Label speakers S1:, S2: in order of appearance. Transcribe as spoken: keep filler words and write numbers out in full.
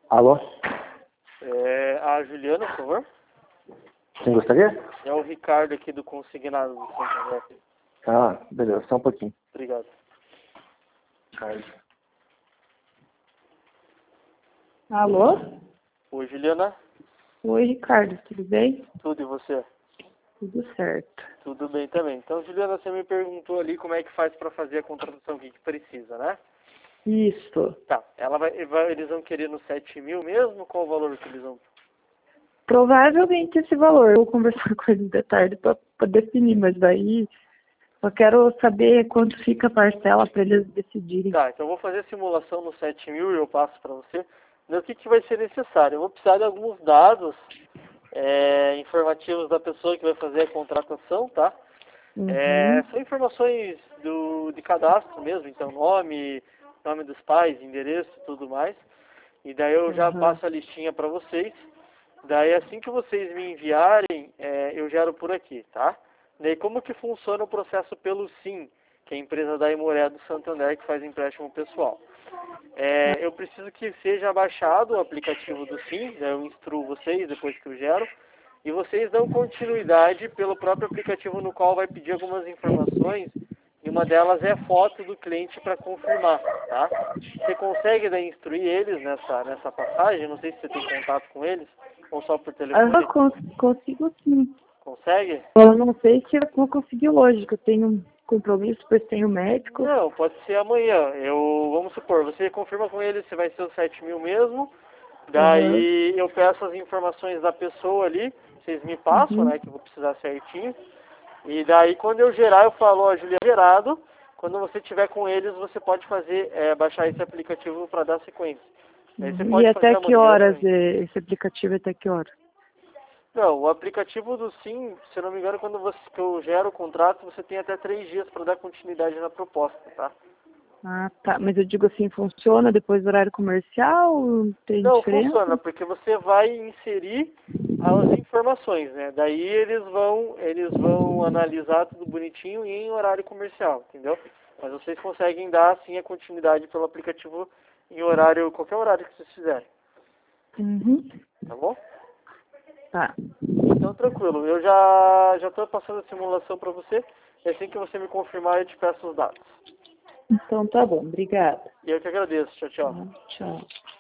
S1: Alô?
S2: É, a Juliana, por favor.
S1: Quem gostaria?
S2: É o Ricardo aqui do Consignado do Santander.
S1: Ah, beleza, só um pouquinho.
S2: Obrigado.
S1: Carlos.
S3: Alô?
S2: Oi, Juliana.
S3: Oi, Ricardo, tudo bem?
S2: Tudo e você?
S3: Tudo certo.
S2: Tudo bem também. Então, Juliana, você me perguntou ali como é que faz para fazer a contratação, o que, que precisa, né?
S3: Isso.
S2: Tá. Ela vai, vai- eles vão querer no sete mil mesmo? Qual o valor que eles vão?
S3: Provavelmente esse valor. Eu vou conversar com eles de tarde para definir, mas daí só quero saber quanto fica a parcela para eles decidirem.
S2: Tá, então eu vou fazer a simulação no sete mil e eu passo para você. Então, o que, que vai ser necessário? Eu vou precisar de alguns dados é, informativos da pessoa que vai fazer a contratação, tá?
S3: Uhum.
S2: É, são informações do, de cadastro mesmo, então nome, nome dos pais, endereço e tudo mais. E daí eu já
S3: Uhum.
S2: passo a listinha para vocês. Daí assim que vocês me enviarem, é, eu gero por aqui, tá? Daí como que funciona o processo pelo Sim, que é a empresa da Imoré do Santander que faz empréstimo pessoal. É, eu preciso que seja baixado o aplicativo do Sim, daí eu instruo vocês depois que eu gero. E vocês dão continuidade pelo próprio aplicativo no qual vai pedir algumas informações. E uma delas é foto do cliente para confirmar, tá? Você consegue daí instruir eles nessa, nessa passagem? Não sei se você tem contato com eles ou só por telefone.
S3: Eu cons- consigo sim.
S2: Consegue?
S3: Eu não sei se eu vou conseguir hoje, que eu tenho um compromisso, depois tenho médico.
S2: Não, pode ser amanhã. Eu, vamos supor, você confirma com eles se vai ser os sete mil mesmo. Daí eu peço as informações da pessoa ali, vocês me passam,
S3: Uhum.
S2: né, que eu vou precisar certinho. E daí quando eu gerar, eu falo, ó, Julia, gerado. Quando você tiver com eles, você pode fazer, é, baixar esse aplicativo para dar sequência. Daí você
S3: Uhum.
S2: pode
S3: E
S2: fazer
S3: até que
S2: amanhã.
S3: horas eh, esse aplicativo é até que horas?
S2: Não, o aplicativo do Sim, se eu não me engano, quando você, que eu gero o contrato, você tem até três dias para dar continuidade na proposta, tá?
S3: Ah, tá. Mas eu digo assim, funciona depois do horário comercial? Tem
S2: Não,
S3: diferença?
S2: funciona, porque você vai inserir as informações, né? Daí eles vão, eles vão analisar tudo bonitinho e em horário comercial, entendeu? Mas vocês conseguem dar, sim, a continuidade pelo aplicativo em horário, qualquer horário que vocês fizerem,
S3: Uhum.
S2: tá bom?
S3: Tá.
S2: Então, tranquilo. Eu já já estou passando a simulação para você. E assim que você me confirmar, eu te peço os dados.
S3: Então tá bom, obrigada.
S2: E eu que agradeço. Tchau, tchau.
S3: Tchau.